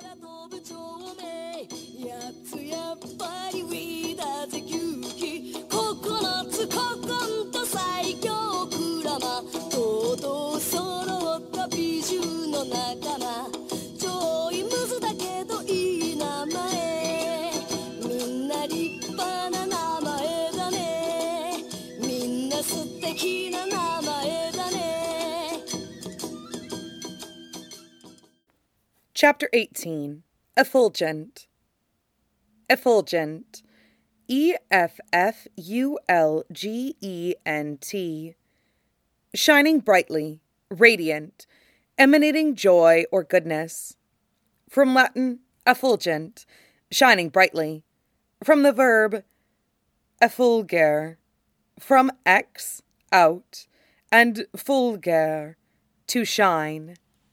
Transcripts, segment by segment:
Chapter 18. Effulgent. Effulgent. E-F-F-U-L-G-E-N-T. Shining brightly, radiant, emanating joy or goodness. From Latin, effulgent, shining brightly. From the verb effulgere, from ex, out, and fulgere, to shine.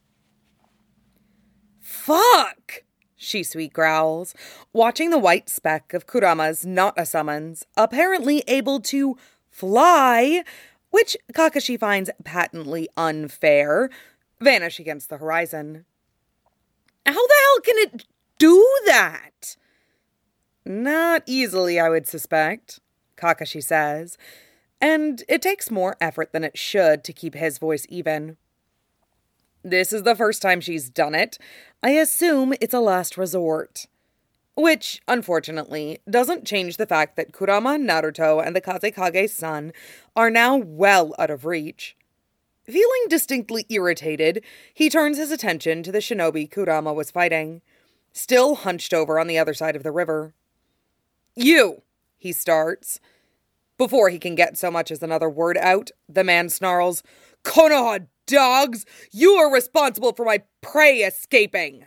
Fuck! Shisui growls, watching the white speck of Kurama's not a summons, apparently able to fly, which Kakashi finds patently unfair, vanish against the horizon. How the hell can it do that? Not easily, I would suspect, Kakashi says, and it takes more effort than it should to keep his voice even. This is the first time she's done it. I assume it's a last resort. Which, unfortunately, doesn't change the fact that Kurama, Naruto, and the Kazekage's son are now well out of reach. Feeling distinctly irritated, he turns his attention to the shinobi Kurama was fighting, still hunched over on the other side of the river. You, he starts. Before he can get so much as another word out, the man snarls, Konoha dogs! You are responsible for my prey escaping!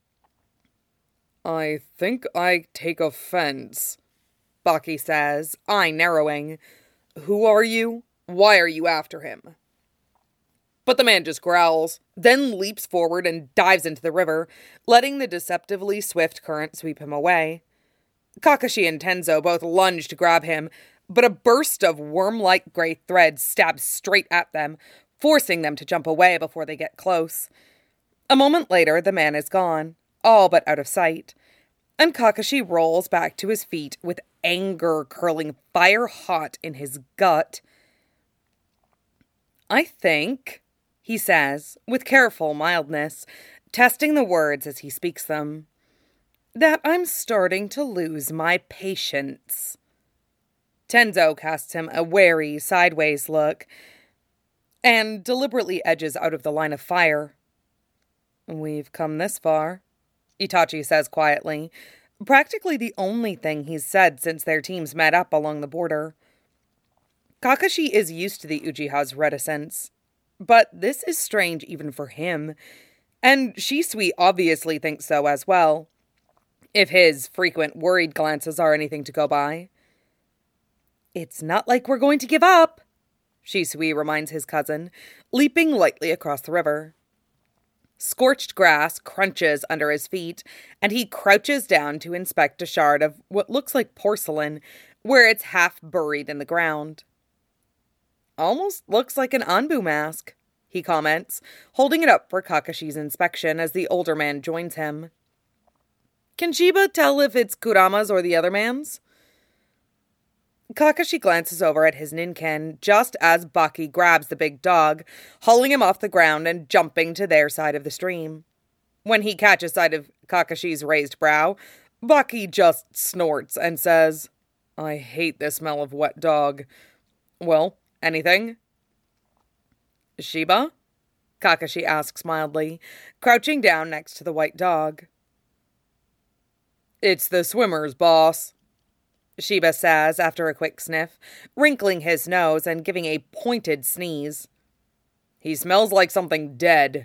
I think I take offense, Baki says, eye narrowing. Who are you? Why are you after him? But the man just growls, then leaps forward and dives into the river, letting the deceptively swift current sweep him away. Kakashi and Tenzo both lunge to grab him, but a burst of worm-like gray thread stabs straight at them, forcing them to jump away before they get close. A moment later, the man is gone, all but out of sight, and Kakashi rolls back to his feet with anger curling fire-hot in his gut. I think, he says, with careful mildness, testing the words as he speaks them, that I'm starting to lose my patience. Tenzo casts him a wary, sideways look, and deliberately edges out of the line of fire. We've come this far, Itachi says quietly, practically the only thing he's said since their teams met up along the border. Kakashi is used to the Uchiha's reticence, but this is strange even for him, and Shisui obviously thinks so as well, if his frequent worried glances are anything to go by. It's not like we're going to give up, Shisui reminds his cousin, leaping lightly across the river. Scorched grass crunches under his feet, and he crouches down to inspect a shard of what looks like porcelain, where it's half buried in the ground. Almost looks like an Anbu mask, he comments, holding it up for Kakashi's inspection as the older man joins him. Can Shiba tell if it's Kurama's or the other man's? Kakashi glances over at his Ninken just as Baki grabs the big dog, hauling him off the ground and jumping to their side of the stream. When he catches sight of Kakashi's raised brow, Baki just snorts and says, I hate the smell of wet dog. Well, anything? Shiba? Kakashi asks mildly, crouching down next to the white dog. It's the swimmers, boss, Shiba says after a quick sniff, wrinkling his nose and giving a pointed sneeze. He smells like something dead.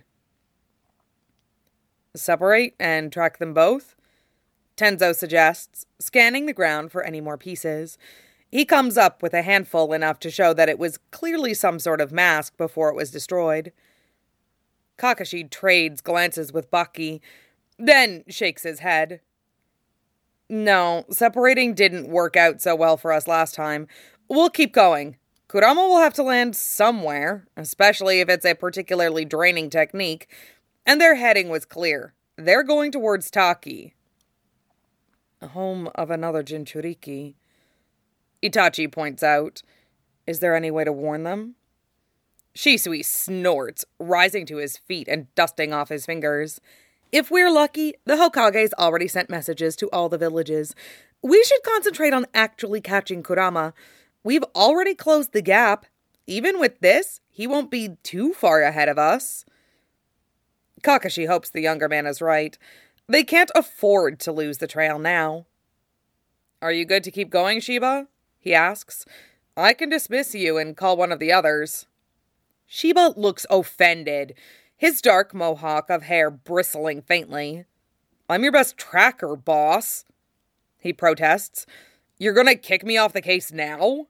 Separate and track them both? Tenzo suggests, scanning the ground for any more pieces. He comes up with a handful enough to show that it was clearly some sort of mask before it was destroyed. Kakashi trades glances with Baki, then shakes his head. No, separating didn't work out so well for us last time. We'll keep going. Kurama will have to land somewhere, especially if it's a particularly draining technique, and their heading was clear. They're going towards Taki. Home of another Jinchuriki. Itachi points out. Is there any way to warn them? Shisui snorts, rising to his feet and dusting off his fingers. If we're lucky, the Hokage's already sent messages to all the villages. We should concentrate on actually catching Kurama. We've already closed the gap. Even with this, he won't be too far ahead of us. Kakashi hopes the younger man is right. They can't afford to lose the trail now. Are you good to keep going, Shiba? He asks. I can dismiss you and call one of the others. Shiba looks offended, his dark mohawk of hair bristling faintly. I'm your best tracker, boss, he protests. You're gonna kick me off the case now?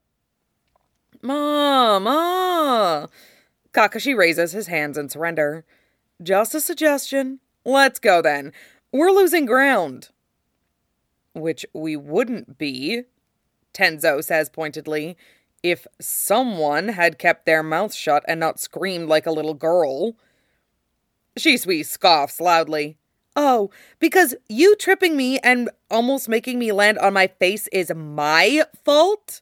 Ma. Kakashi raises his hands in surrender. Just a suggestion. Let's go then. We're losing ground. Which we wouldn't be, Tenzo says pointedly, if someone had kept their mouth shut and not screamed like a little girl. Shisui scoffs loudly. Oh, because you tripping me and almost making me land on my face is my fault?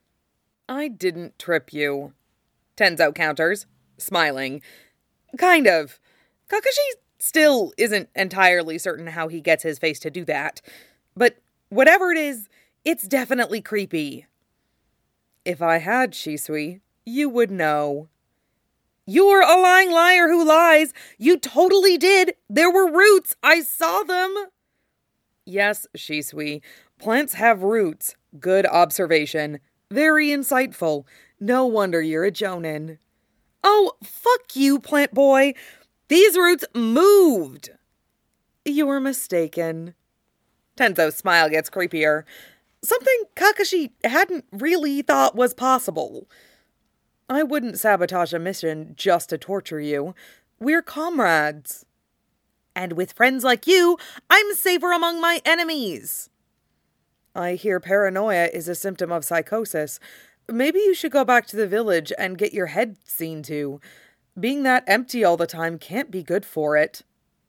I didn't trip you, Tenzo counters, smiling. Kind of. Kakashi still isn't entirely certain how he gets his face to do that. But whatever it is, it's definitely creepy. If I had, Shisui, you would know. You're a lying liar who lies. You totally did. There were roots. I saw them. Yes, Shisui. Plants have roots. Good observation. Very insightful. No wonder you're a Jonin. Oh, fuck you, plant boy. These roots moved. You're mistaken. Tenzo's smile gets creepier. Something Kakashi hadn't really thought was possible. I wouldn't sabotage a mission just to torture you. We're comrades. And with friends like you, I'm safer among my enemies. I hear paranoia is a symptom of psychosis. Maybe you should go back to the village and get your head seen to. Being that empty all the time can't be good for it.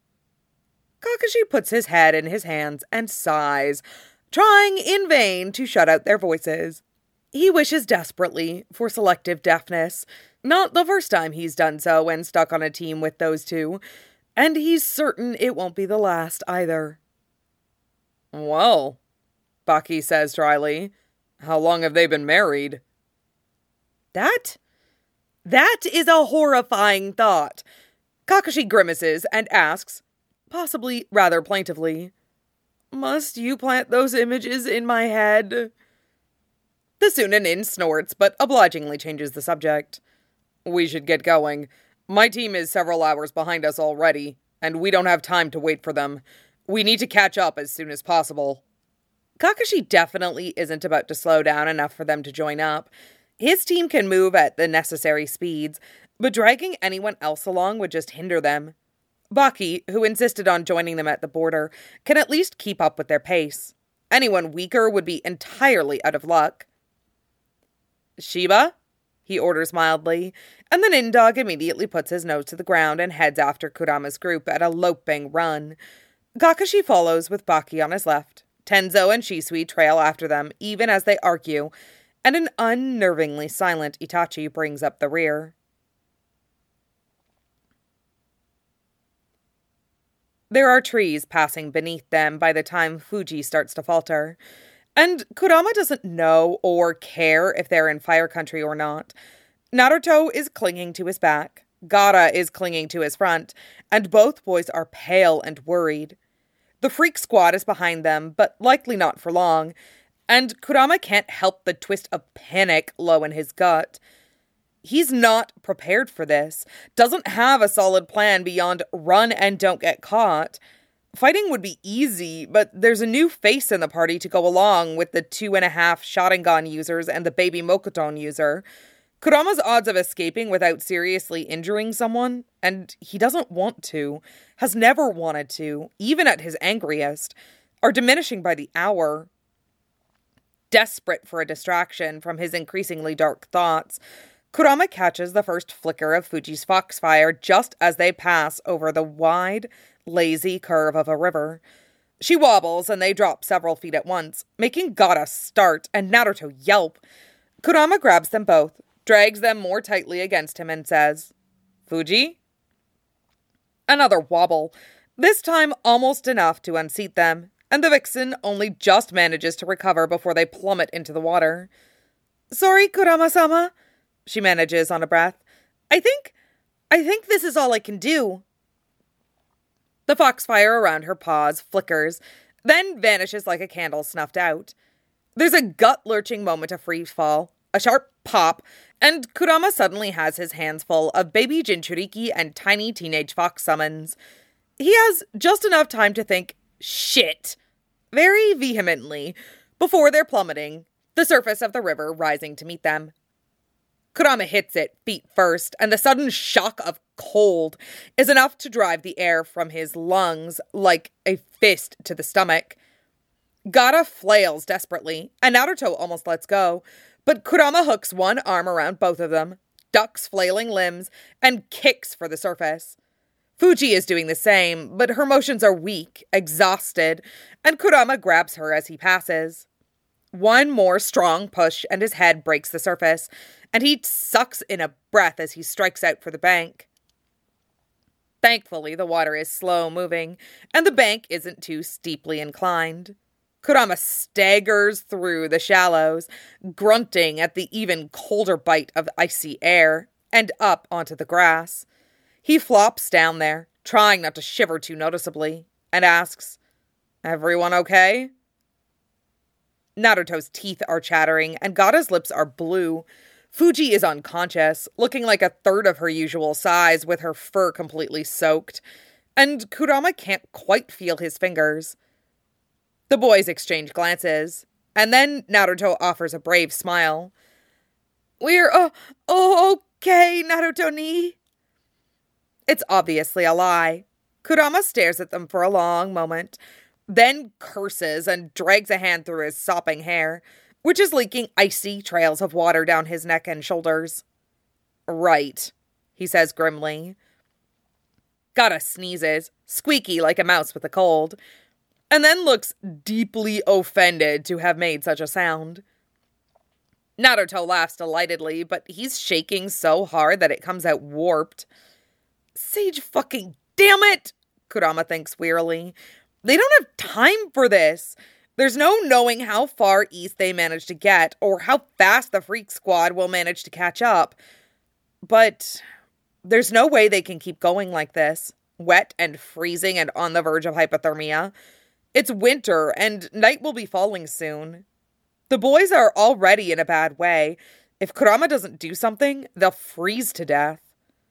Kakashi puts his head in his hands and sighs, trying in vain to shut out their voices. He wishes desperately for selective deafness. Not the first time he's done so when stuck on a team with those two. And he's certain it won't be the last either. Well, Baki says dryly, how long have they been married? That is a horrifying thought. Kakashi grimaces and asks, possibly rather plaintively, must you plant those images in my head? The Sunanin snorts, but obligingly changes the subject. We should get going. My team is several hours behind us already, and we don't have time to wait for them. We need to catch up as soon as possible. Kakashi definitely isn't about to slow down enough for them to join up. His team can move at the necessary speeds, but dragging anyone else along would just hinder them. Baki, who insisted on joining them at the border, can at least keep up with their pace. Anyone weaker would be entirely out of luck. Shiba? He orders mildly, and the Nindog immediately puts his nose to the ground and heads after Kurama's group at a loping run. Kakashi follows with Baki on his left. Tenzo and Shisui trail after them, even as they argue, and an unnervingly silent Itachi brings up the rear. There are trees passing beneath them by the time Fuji starts to falter. And Kurama doesn't know or care if they're in fire country or not. Naruto is clinging to his back, Gaara is clinging to his front, and both boys are pale and worried. The freak squad is behind them, but likely not for long, and Kurama can't help the twist of panic low in his gut. He's not prepared for this, doesn't have a solid plan beyond run and don't get caught. Fighting would be easy, but there's a new face in the party to go along with the 2.5 Sharingan users and the baby Mokoton user. Kurama's odds of escaping without seriously injuring someone, and he doesn't want to, has never wanted to, even at his angriest, are diminishing by the hour. Desperate for a distraction from his increasingly dark thoughts, Kurama catches the first flicker of Fuji's foxfire just as they pass over the wide, lazy curve of a river. She wobbles and they drop several feet at once, making Gaara start and Naruto yelp. Kurama grabs them both, drags them more tightly against him and says, "Fuji?" Another wobble, this time almost enough to unseat them, and the vixen only just manages to recover before they plummet into the water. "Sorry, Kurama-sama," she manages on a breath. I think this is all I can do." The foxfire around her paws flickers, then vanishes like a candle snuffed out. There's a gut-lurching moment of free fall, a sharp pop, and Kurama suddenly has his hands full of baby Jinchuriki and tiny teenage fox summons. He has just enough time to think, "Shit," very vehemently, before they're plummeting, the surface of the river rising to meet them. Kurama hits it feet first, and the sudden shock of cold is enough to drive the air from his lungs like a fist to the stomach. Gaara flails desperately, and Naruto almost lets go, but Kurama hooks one arm around both of them, ducks flailing limbs, and kicks for the surface. Fuji is doing the same, but her motions are weak, exhausted, and Kurama grabs her as he passes. One more strong push and his head breaks the surface, and he sucks in a breath as he strikes out for the bank. Thankfully, the water is slow moving, and the bank isn't too steeply inclined. Kurama staggers through the shallows, grunting at the even colder bite of icy air, and up onto the grass. He flops down there, trying not to shiver too noticeably, and asks, "Everyone okay?" Naruto's teeth are chattering, and Gaara's lips are blue. Fuji is unconscious, looking like a third of her usual size with her fur completely soaked, and Kurama can't quite feel his fingers. The boys exchange glances, and then Naruto offers a brave smile. "We're, okay, Naruto-ni." It's obviously a lie. Kurama stares at them for a long moment, then curses and drags a hand through his sopping hair, which is leaking icy trails of water down his neck and shoulders. "Right," he says grimly. Gaara sneezes, squeaky like a mouse with a cold, and then looks deeply offended to have made such a sound. Naruto laughs delightedly, but he's shaking so hard that it comes out warped. "Sage fucking damn it," Kurama thinks wearily. "They don't have time for this. There's no knowing how far east they manage to get, or how fast the Freak Squad will manage to catch up. But there's no way they can keep going like this, wet and freezing and on the verge of hypothermia. It's winter, and night will be falling soon. The boys are already in a bad way. If Kurama doesn't do something, they'll freeze to death."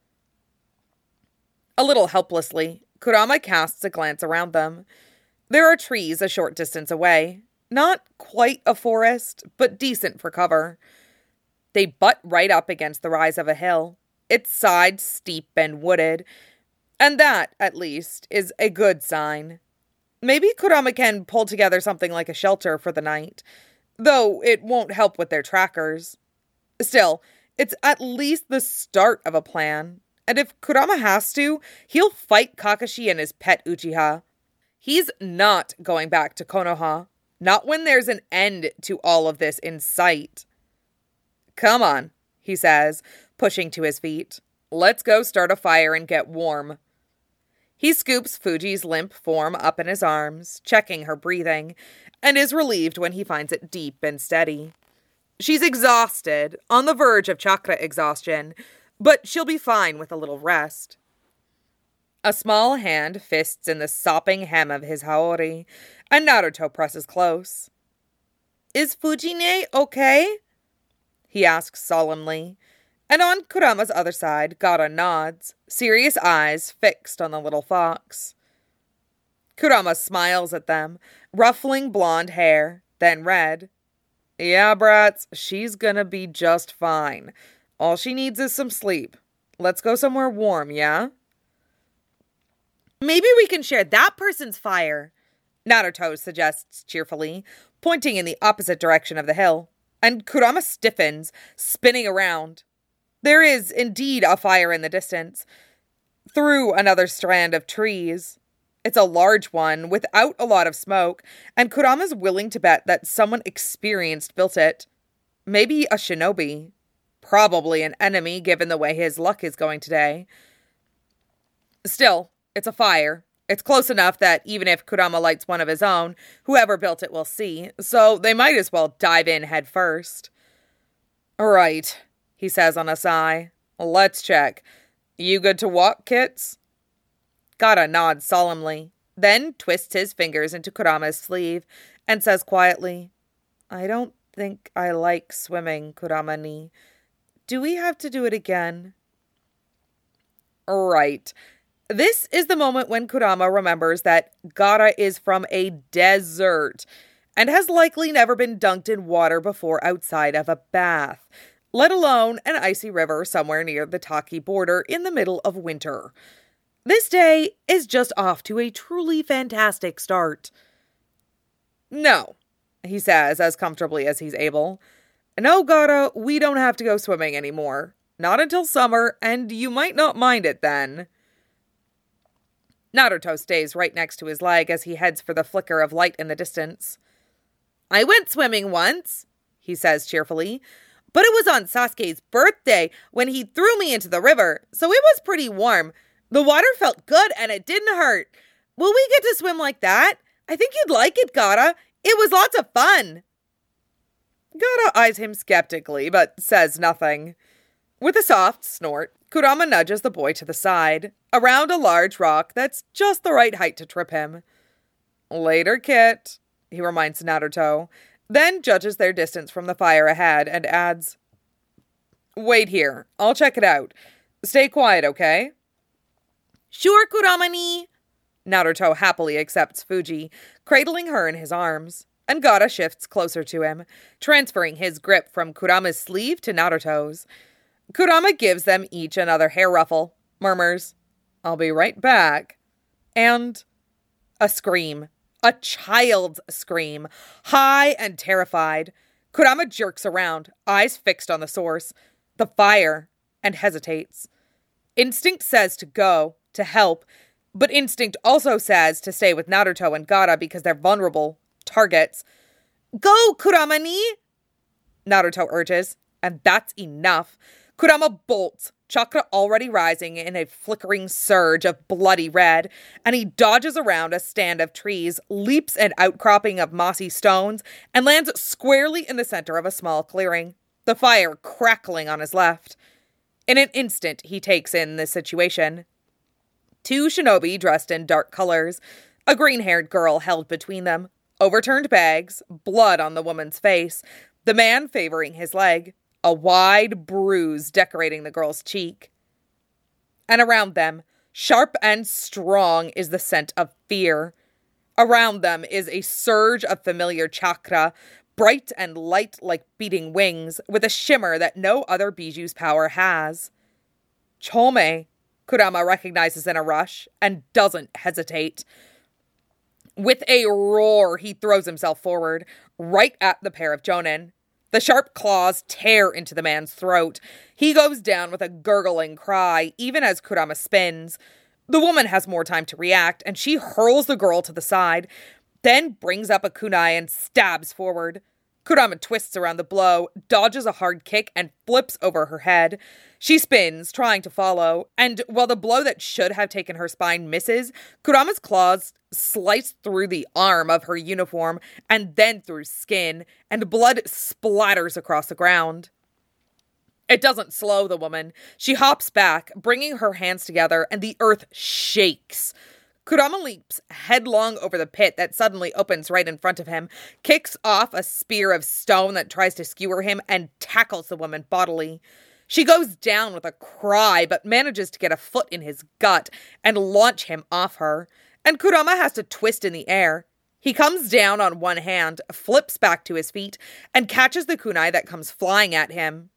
A little helplessly, Kurama casts a glance around them. There are trees a short distance away. Not quite a forest, but decent for cover. They butt right up against the rise of a hill, its sides steep and wooded, and that, at least, is a good sign. Maybe Kurama can pull together something like a shelter for the night, though it won't help with their trackers. Still, it's at least the start of a plan, and if Kurama has to, he'll fight Kakashi and his pet Uchiha. He's not going back to Konoha, not when there's an end to all of this in sight. "Come on," he says, pushing to his feet. "Let's go start a fire and get warm." He scoops Fuji's limp form up in his arms, checking her breathing, and is relieved when he finds it deep and steady. She's exhausted, on the verge of chakra exhaustion, but she'll be fine with a little rest. A small hand fists in the sopping hem of his haori, and Naruto presses close. "Is Fujine okay?" he asks solemnly, and on Kurama's other side, Gaara nods, serious eyes fixed on the little fox. Kurama smiles at them, ruffling blonde hair, then red. "Yeah, brats, she's gonna be just fine. All she needs is some sleep. Let's go somewhere warm, yeah?" "Maybe we can share that person's fire," Naruto suggests cheerfully, pointing in the opposite direction of the hill, and Kurama stiffens, spinning around. There is indeed a fire in the distance, through another strand of trees. It's a large one, without a lot of smoke, and Kurama's willing to bet that someone experienced built it. Maybe a shinobi. Probably an enemy, given the way his luck is going today. Still, it's a fire. It's close enough that even if Kurama lights one of his own, whoever built it will see, so they might as well dive in head first. "Right," he says on a sigh. "Let's check. You good to walk, Kits?" Gaara nods solemnly, then twists his fingers into Kurama's sleeve and says quietly, "I don't think I like swimming, Kurama-ni. Do we have to do it again?" Right. This is the moment when Kurama remembers that Gaara is from a desert and has likely never been dunked in water before outside of a bath, let alone an icy river somewhere near the Taki border in the middle of winter. This day is just off to a truly fantastic start. "No," he says as comfortably as he's able. "No, Gaara, we don't have to go swimming anymore. Not until summer, and you might not mind it then." Naruto stays right next to his leg as he heads for the flicker of light in the distance. "I went swimming once," he says cheerfully, "but it was on Sasuke's birthday when he threw me into the river, so it was pretty warm. The water felt good and it didn't hurt. Will we get to swim like that? I think you'd like it, Gaara. It was lots of fun." Gaara eyes him skeptically, but says nothing. With a soft snort, Kurama nudges the boy to the side, around a large rock that's just the right height to trip him. "Later, Kit," he reminds Naruto, then judges their distance from the fire ahead and adds, "Wait here. I'll check it out. Stay quiet, okay?" "Sure, Kurama-ni." Naruto happily accepts Fuji, cradling her in his arms, and Gaara shifts closer to him, transferring his grip from Kurama's sleeve to Naruto's. Kurama gives them each another hair ruffle, murmurs, "I'll be right back," and a scream. A child's scream, high and terrified. Kurama jerks around, eyes fixed on the source, the fire, and hesitates. Instinct says to go, to help, but instinct also says to stay with Naruto and Gaara because they're vulnerable targets. "Go, Kurama-ni!" Naruto urges, and that's enough. Kurama bolts, chakra already rising in a flickering surge of bloody red, and he dodges around a stand of trees, leaps an outcropping of mossy stones, and lands squarely in the center of a small clearing, the fire crackling on his left. In an instant, he takes in the situation. Two shinobi dressed in dark colors, a green-haired girl held between them, overturned bags, blood on the woman's face, the man favoring his leg, a wide bruise decorating the girl's cheek. And around them, sharp and strong, is the scent of fear. Around them is a surge of familiar chakra, bright and light like beating wings, with a shimmer that no other biju's power has. Chome, Kurama recognizes in a rush, and doesn't hesitate. With a roar, he throws himself forward, right at the pair of jonin. The sharp claws tear into the man's throat. He goes down with a gurgling cry, even as Kurama spins. The woman has more time to react, and she hurls the girl to the side, then brings up a kunai and stabs forward. Kurama twists around the blow, dodges a hard kick, and flips over her head. She spins, trying to follow, and while the blow that should have taken her spine misses, Kurama's claws slice through the arm of her uniform and then through skin, and blood splatters across the ground. It doesn't slow the woman. She hops back, bringing her hands together, and the earth shakes. Kurama leaps headlong over the pit that suddenly opens right in front of him, kicks off a spear of stone that tries to skewer him, and tackles the woman bodily. She goes down with a cry, but manages to get a foot in his gut and launch him off her. And Kurama has to twist in the air. He comes down on one hand, flips back to his feet, and catches the kunai that comes flying at him.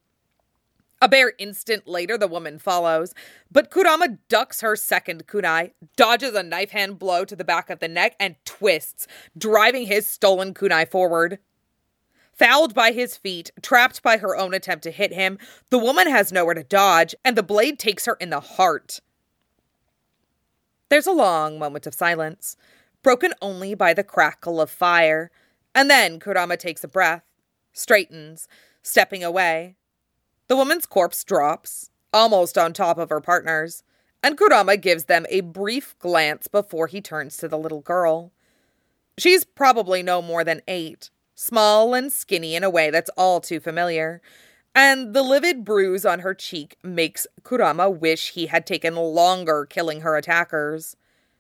A bare instant later, the woman follows, but Kurama ducks her second kunai, dodges a knife hand blow to the back of the neck, and twists, driving his stolen kunai forward. Fouled by his feet, trapped by her own attempt to hit him, the woman has nowhere to dodge, and the blade takes her in the heart. There's a long moment of silence, broken only by the crackle of fire, and then Kurama takes a breath, straightens, stepping away. The woman's corpse drops, almost on top of her partner's, and Kurama gives them a brief glance before he turns to the little girl. She's probably no more than 8, small and skinny in a way that's all too familiar, and the livid bruise on her cheek makes Kurama wish he had taken longer killing her attackers.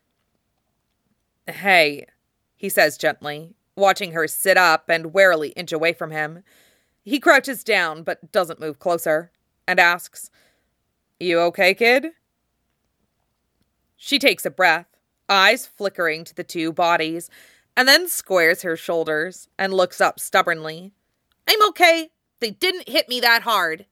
"Hey," he says gently, watching her sit up and warily inch away from him. He crouches down but doesn't move closer, and asks, "You okay, kid?" She takes a breath, eyes flickering to the two bodies, and then squares her shoulders and looks up stubbornly. "I'm okay. They didn't hit me that hard."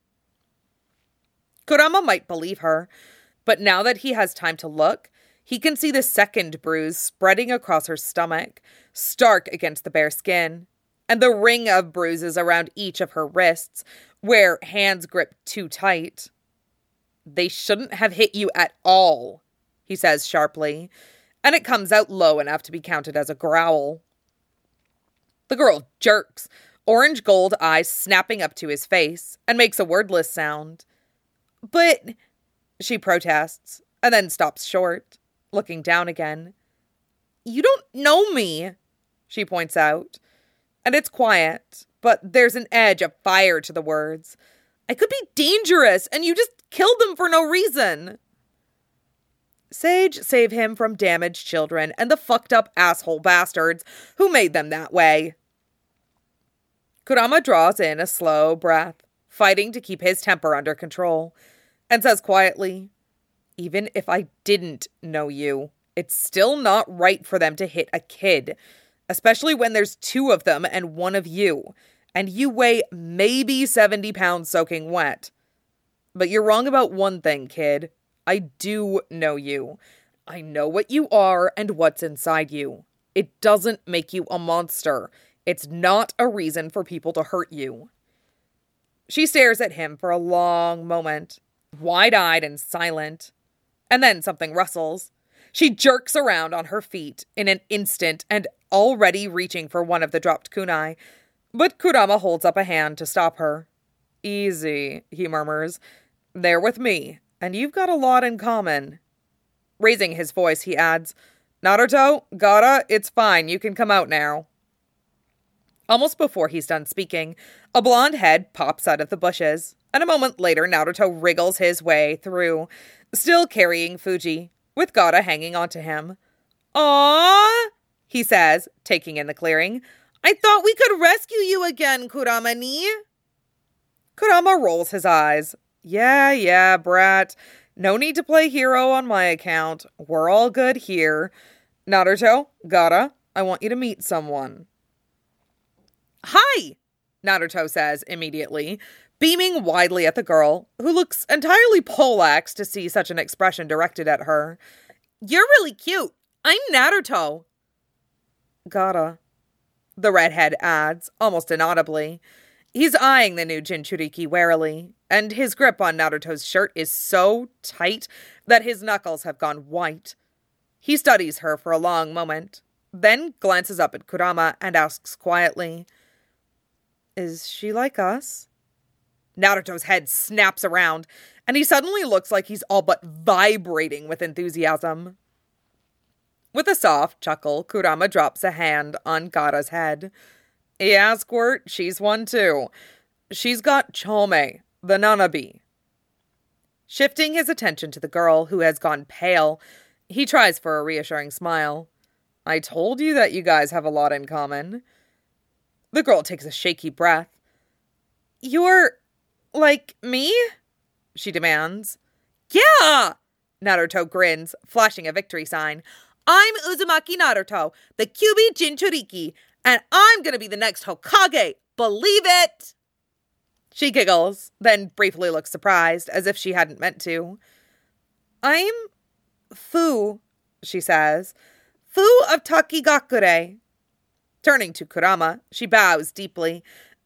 Kurama might believe her, but now that he has time to look, he can see the second bruise spreading across her stomach, stark against the bare skin, and the ring of bruises around each of her wrists, where hands grip too tight. "They shouldn't have hit you at all," he says sharply, and it comes out low enough to be counted as a growl. The girl jerks, orange gold eyes snapping up to his face, and makes a wordless sound. "But," she protests, and then stops short, looking down again. "You don't know me," she points out, and it's quiet, but there's an edge of fire to the words. "I could be dangerous, and you just killed them for no reason." Sage save him from damaged children and the fucked up asshole bastards who made them that way. Kurama draws in a slow breath, fighting to keep his temper under control, and says quietly, "Even if I didn't know you, it's still not right for them to hit a kid, especially when there's 2 of them and 1 of you, and you weigh maybe 70 pounds soaking wet. But you're wrong about one thing, kid. I do know you. I know what you are and what's inside you. It doesn't make you a monster. It's not a reason for people to hurt you." She stares at him for a long moment, wide-eyed and silent. And then something rustles. She jerks around on her feet in an instant and already reaching for one of the dropped kunai. But Kurama holds up a hand to stop her. "Easy," he murmurs. "They're with me, and you've got a lot in common." Raising his voice, he adds, "Naruto, Gaara, it's fine. You can come out now." Almost before he's done speaking, a blonde head pops out of the bushes, and a moment later Naruto wriggles his way through, still carrying Fuji, with Gaara hanging onto him. "Aww," he says, taking in the clearing. "I thought we could rescue you again, Kurama-ni." Kurama rolls his eyes. Yeah, brat. No need to play hero on my account. We're all good here. Naruto, Gaara, I want you to meet someone." "Hi," Naruto says immediately, beaming widely at the girl, who looks entirely poleaxed to see such an expression directed at her. "You're really cute. I'm Naruto." "Gaara," the redhead adds, almost inaudibly. He's eyeing the new Jinchuriki warily, and his grip on Naruto's shirt is so tight that his knuckles have gone white. He studies her for a long moment, then glances up at Kurama and asks quietly, "Is she like us?" Naruto's head snaps around, and he suddenly looks like he's all but vibrating with enthusiasm. With a soft chuckle, Kurama drops a hand on Gaara's head. "Yeah, Squirt, she's one too. She's got Chome, the Nanabi." Shifting his attention to the girl, who has gone pale, he tries for a reassuring smile. "I told you that you guys have a lot in common." The girl takes a shaky breath. "You're like me?" she demands. "Yeah!" Naruto grins, flashing a victory sign. "I'm Uzumaki Naruto, the Kyuubi Jinchuriki, and I'm gonna be the next Hokage! Believe it!" She giggles, then briefly looks surprised, as if she hadn't meant to. "I'm Fu," she says. "Fu of Takigakure." Turning to Kurama, she bows deeply,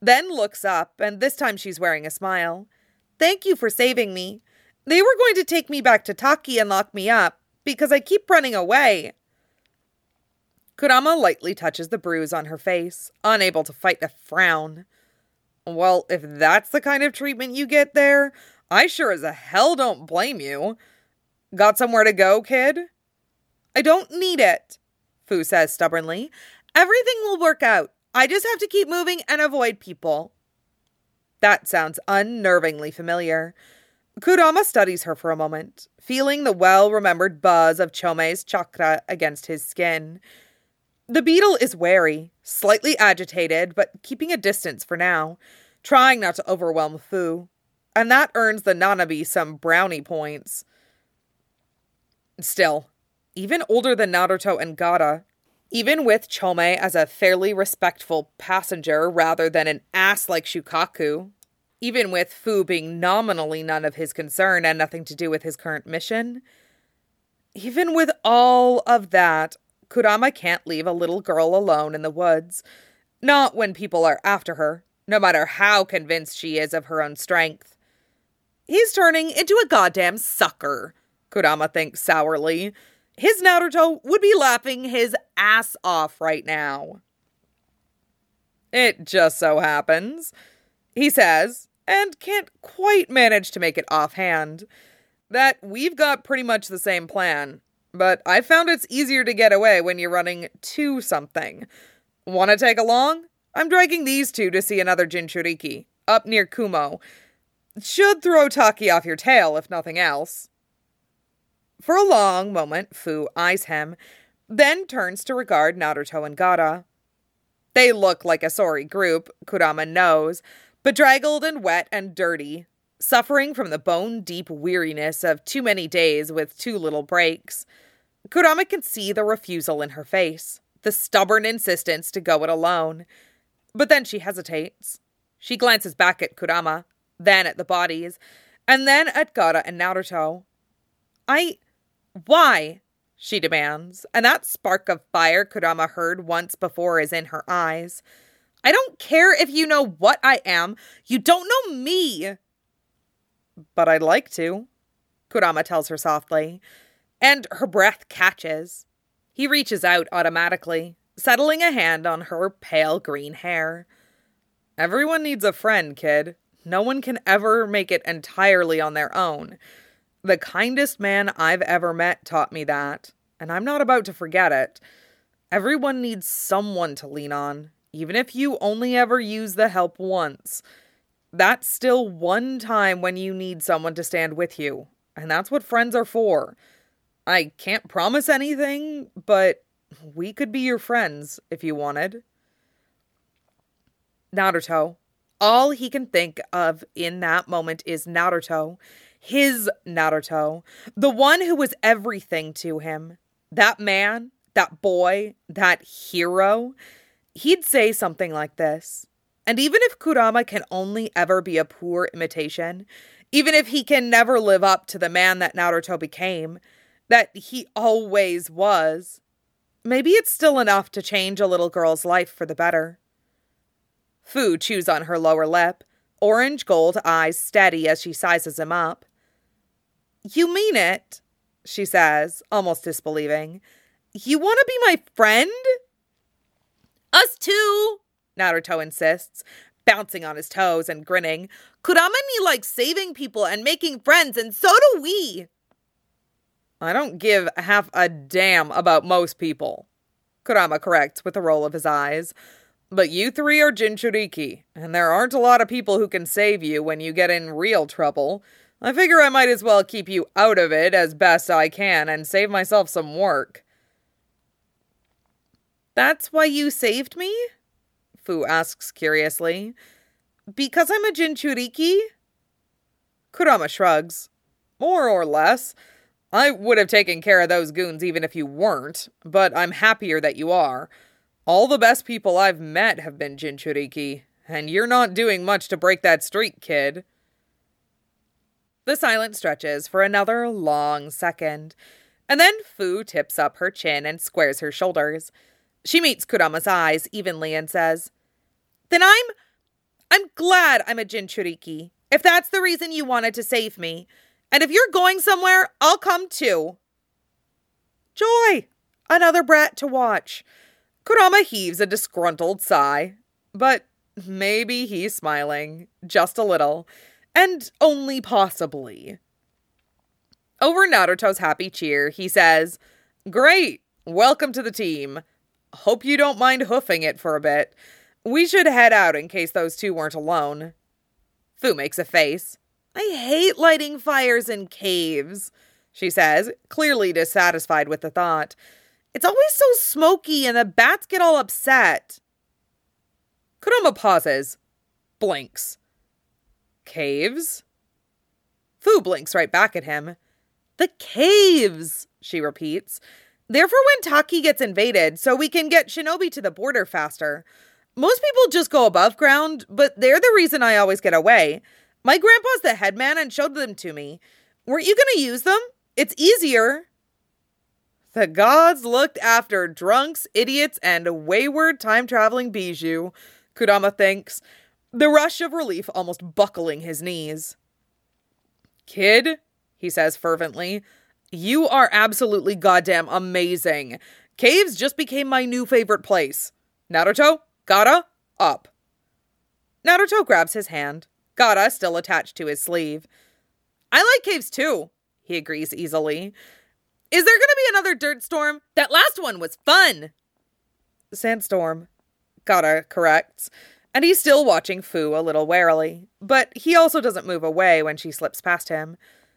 then looks up, and this time she's wearing a smile. Thank you for saving me. They were going to take me back to Taki and lock me up, because I keep running away. Kurama lightly touches the bruise on her face, unable to fight a frown. Well, if that's the kind of treatment you get there, I sure as hell don't blame you. Got somewhere to go, kid? I don't need it, Fu says stubbornly. Everything will work out. I just have to keep moving and avoid people. That sounds unnervingly familiar. Kurama studies her for a moment, feeling the well-remembered buzz of Chomei's chakra against his skin. The beetle is wary, slightly agitated, but keeping a distance for now, trying not to overwhelm Fu, and that earns the Nanabi some brownie points. Still, even older than Naruto and Gaara, even with Chomei as a fairly respectful passenger rather than an ass like Shukaku, even with Fu being nominally none of his concern and nothing to do with his current mission, even with all of that, Kurama can't leave a little girl alone in the woods. Not when people are after her, no matter how convinced she is of her own strength. He's turning into a goddamn sucker, Kurama thinks sourly. His Naruto would be laughing his ass off right now. It just so happens, he says, and can't quite manage to make it offhand, that we've got pretty much the same plan, but I found it's easier to get away when you're running to something. Want to take along? I'm dragging these two to see another Jinchuriki, up near Kumo. Should throw Taki off your tail, if nothing else. For a long moment, Fu eyes him, then turns to regard Naruto and Gaara. They look like a sorry group, Kurama knows, bedraggled and wet and dirty, suffering from the bone-deep weariness of too many days with too little breaks. Kurama can see the refusal in her face, the stubborn insistence to go it alone. But then she hesitates. She glances back at Kurama, then at the bodies, and then at Gaara and Naruto. Why? She demands, and that spark of fire Kurama heard once before is in her eyes. I don't care if you know what I am. You don't know me. But I'd like to, Kurama tells her softly, and her breath catches. He reaches out automatically, settling a hand on her pale green hair. Everyone needs a friend, kid. No one can ever make it entirely on their own. The kindest man I've ever met taught me that, and I'm not about to forget it. Everyone needs someone to lean on, even if you only ever use the help once. That's still one time when you need someone to stand with you, and that's what friends are for. I can't promise anything, but we could be your friends if you wanted. Naruto. All he can think of in that moment is Naruto. His Naruto. The one who was everything to him. That man, that boy, that hero. He'd say something like this. And even if Kurama can only ever be a poor imitation, even if he can never live up to the man that Naruto became, that he always was, maybe it's still enough to change a little girl's life for the better. Fu chews on her lower lip, orange gold eyes steady as she sizes him up. You mean it, she says, almost disbelieving. You want to be my friend? Us too, Naruto insists, bouncing on his toes and grinning. Kurama and me like saving people and making friends, and so do we. I don't give half a damn about most people, Kurama corrects with a roll of his eyes. But you three are Jinchuriki, and there aren't a lot of people who can save you when you get in real trouble. I figure I might as well keep you out of it as best I can and save myself some work. That's why you saved me? Fu asks curiously. Because I'm a Jinchuriki? Kurama shrugs. More or less. I would have taken care of those goons even if you weren't, but I'm happier that you are. All the best people I've met have been Jinchuriki, and you're not doing much to break that streak, kid. The silence stretches for another long second, and then Fu tips up her chin and squares her shoulders. She meets Kurama's eyes evenly and says, Then I'm glad I'm a Jinchuriki, if that's the reason you wanted to save me. And if you're going somewhere, I'll come too. Joy! Another brat to watch. Kurama heaves a disgruntled sigh. But maybe he's smiling. Just a little. And only possibly. Over Naruto's happy cheer, he says, "Great! Welcome to the team. Hope you don't mind hoofing it for a bit. We should head out in case those two weren't alone." Fu makes a face. "I hate lighting fires in caves," she says, clearly dissatisfied with the thought. "It's always so smoky and the bats get all upset." Kurama pauses, blinks. "Caves?" Fu blinks right back at him. "The caves," she repeats. "They're for when Taki gets invaded, so we can get shinobi to the border faster. Most people just go above ground, but they're the reason I always get away. My grandpa's the headman and showed them to me. Weren't you going to use them? It's easier." The gods looked after drunks, idiots, and wayward time-traveling bijou, Kurama thinks, the rush of relief almost buckling his knees. "Kid," he says fervently, "you are absolutely goddamn amazing. Caves just became my new favorite place. Naruto, Gaara, up." Naruto grabs his hand, Gaara still attached to his sleeve. "I like caves too," he agrees easily. "Is there gonna be another dirt storm? That last one was fun." "Sandstorm," Gaara corrects, and he's still watching Fu a little warily, but he also doesn't move away when she slips past him.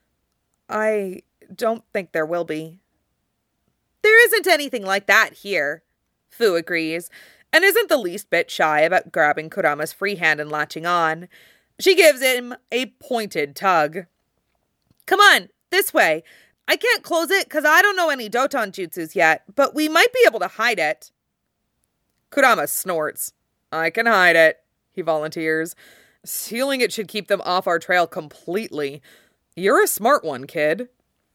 "I don't think there will be." "There isn't anything like that here," Fu agrees, and isn't the least bit shy about grabbing Kurama's free hand and latching on. She gives him a pointed tug. "Come on, this way. I can't close it because I don't know any Doton jutsus yet, but we might be able to hide it." Kurama snorts. "I can hide it," he volunteers. "Sealing it should keep them off our trail completely. You're a smart one, kid."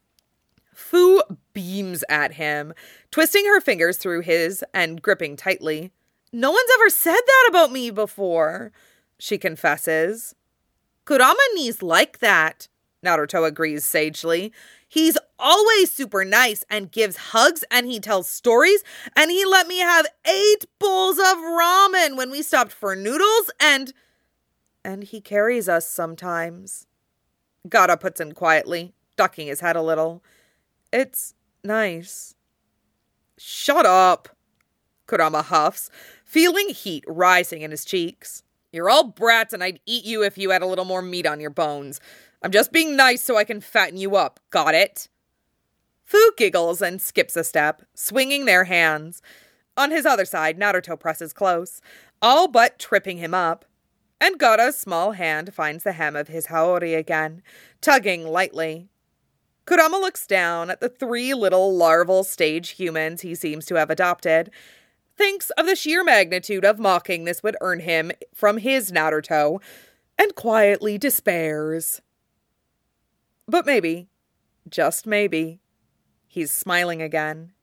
Fu beams at him, twisting her fingers through his and gripping tightly. "No one's ever said that about me before," she confesses. "Kurama ni's like that," Naruto agrees sagely. "He's always super nice and gives hugs and he tells stories and he let me have 8 bowls of ramen when we stopped for noodles and he carries us sometimes." Gaara puts in quietly, ducking his head a little. "It's nice." "Shut up," Kurama huffs, feeling heat rising in his cheeks. "You're all brats and I'd eat you if you had a little more meat on your bones. I'm just being nice so I can fatten you up. Got it?" Fu giggles and skips a step, swinging their hands. On his other side, Naruto presses close, all but tripping him up. And Gaara's small hand finds the hem of his haori again, tugging lightly. Kurama looks down at the 3 little larval stage humans he seems to have adopted, thinks of the sheer magnitude of mocking this would earn him from his Naruto, and quietly despairs. But maybe, just maybe, he's smiling again.